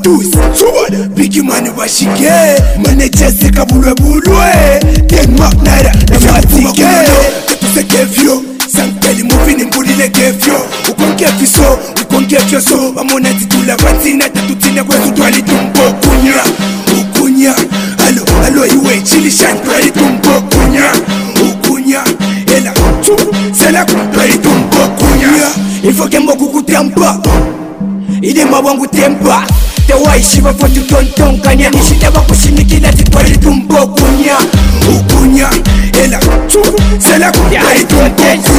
Matus Suwada Bigi mani washike Manager seka bulwe Denmark naira na matike Katuse kefyo Sankeli muvini mbulile kefyo Ukon so Wamona titula watina Tatutina kwetu twali tumbo Ukunya Alo iwe chili shan twali tumbo Ukunya Ela Sela twali tumbo Ifo kembo kukutempa Ile mawangu tempa Tewa ishiva fotu tonton Kanya nishitaba kushimikila titwali tumbo Ukunya Ela Sela twali tumbo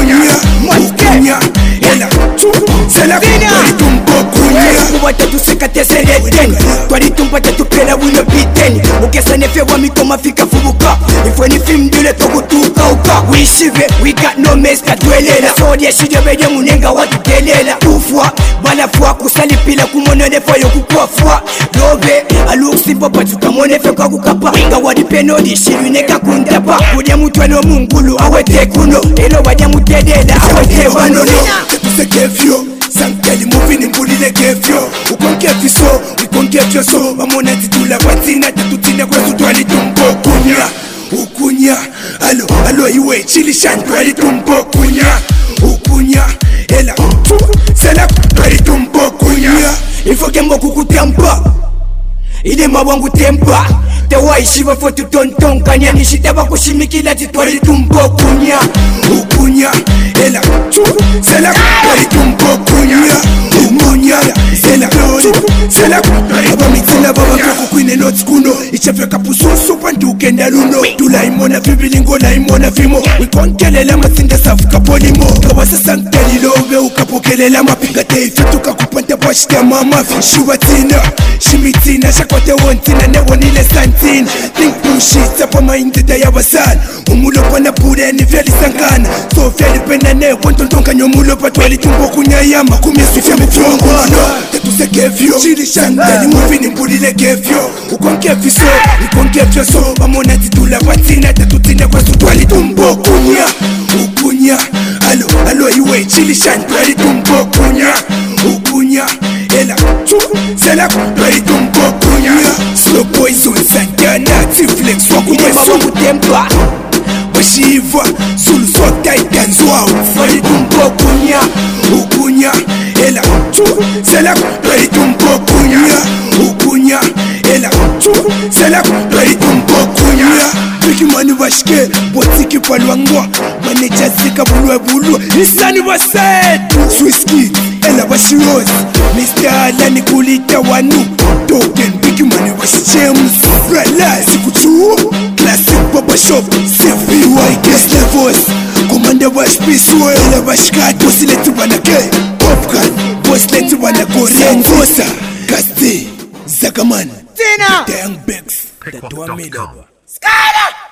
Ukunya Ela Sela twali tumbo Kuwata tuseka tesereten Twali tumbo tatupela wino biteni Ukesa nefe wa mikoma fika fubuka Ifwe ni film dule tokutuka uka Wishive, we got no mess katwelela Sodi ya shidyo bede munenga watu kelela Ufwa, balafwa kusalipila kumonenefa yokukua fwa Lobe, alukusimpo patuka monefe kwa kukapa Nga wadipeno di shiru neka kundapa Kudya mutwano mungulu awete kuno Elo wadya mutedela awete wanono Katuse kefyo Sankeli muvini mbulile kefyo Ukon kefyo so Wamona titula watina Tatutina kwetu twali tumbo Ukunya Alo iwe chili shan twali tumbo Ukunya Ela Sela twali tumbo Ifo kembo kukutempa Ile mawangu tempa Tewa ishiva fotu tonton Kanya nishitaba kushimikila titwali tumbo Ukunya Ela Sela twali tumbo Ukunya Ela Sela Aba mitina baba koko kwine not kuno Ichefe kapususu panduke ndaluno Tula imona vibilingo na imona vimo Wikonkelela masinda safuka polimo Kawasa sankeli lobe ukapokelela mapi Gate ifituka kupanta pashika mamafi Shubatina, shimitina Shakote wontina newonile santina Think bullshit pa maindida ya wasan Umulopa na pure ni vyali sangana So vyali penda ne Wontontonka nyomulopa twali tumbo kunyayama Kumyesu fya mfrongo Tatuse kefyo Chili shangeli muvini mbulile kefyo Ukon kefyo so Wamona titula watina Tatutina kwetu twali tumbo Ukunya Alo iwe chili shan twali tumbo Ukunya Ela Sela twali tumbo Slow boys on Santana Tiflex wakumwesu tempa Washiva Sulu swakta itanzwa Twali tumbo Ukunya Ela Sela twali tumbo Ukunya Ela Sela twali tumbo Biki mani washike Botiki palwangwa Manager sika bulwe Nisani wasetu Swiski Ela washirozi Mr. Alani kulita wanu Token Biki mani washichems Rala sikuchuo Classic Baba Shop CVY Guest Levels Commander wash Piswa Ela washikati Bosi letu wanake Popcorn Bosi letu wanako Rengosa Kaste Zagaman Tina Dang Bex Tatuwa Midaba Skada